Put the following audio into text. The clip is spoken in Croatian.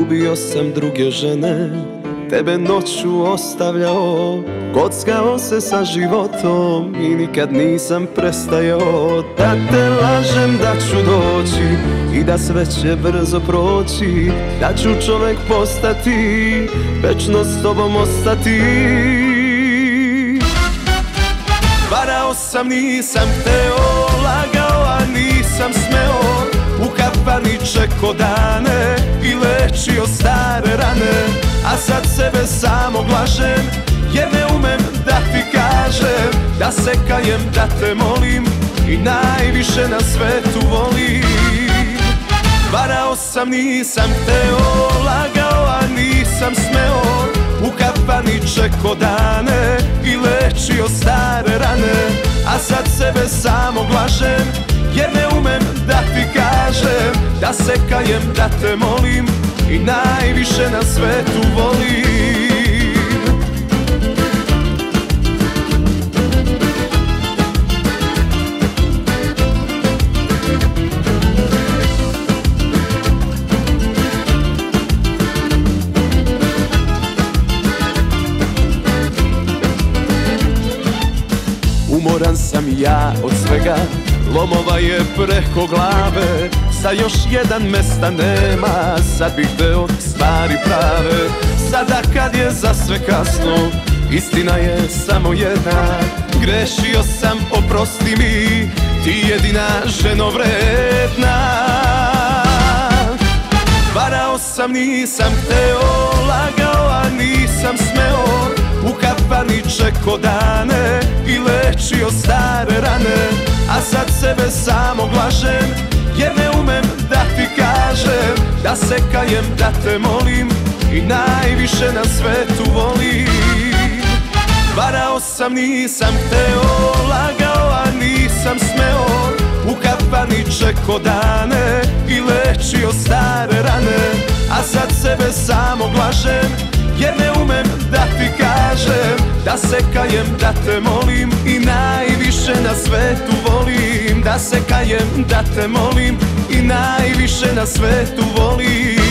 Ljubio sam druge žene, tebe noću ostavljao, kockao se sa životom i nikad nisam prestajao. Da te lažem da ću doći i da sve će brzo proći, da ću čovjek postati, večno s tobom ostati. Varao sam, nisam hteo, lagao, a nisam smeo, u kafani čeko dane i lečio stare rane. A sad sebe samo glažem, jer ne umem da ti kažem da se kajem, da te molim i najviše na svetu volim. Varao sam, nisam hteo, lagao, a nisam smeo, u kafani čeko dane i lečio stare rane. A sad sebe samo glažem, jer ne umem da ti kažem da se kajem, da te molim i najviše na svetu volim. Umoran sam ja od svega, lomova je preko glave, za još jedan mesta nema, sad bih deo stvari prave. Sada kad je za sve kasno, istina je samo jedna, grešio sam, oprosti mi, ti jedina ženo vredna. Varao sam, nisam hteo, lagao, a nisam smeo, u kafani čeko dane i lečio stare rane. A sad sebe samo glažem, jer ne umem da ti kažem da se kajem, da te molim i najviše na svetu volim. Varao sam, nisam hteo, lagao, a nisam smeo, u kafani čeko dane i lečio stare rane. A sad sebe samo glažem, jer ne umem da ti kažem da se kajem, da te molim i najviše na svetu volim. Da se kajem, da te molim i najviše na svetu volim.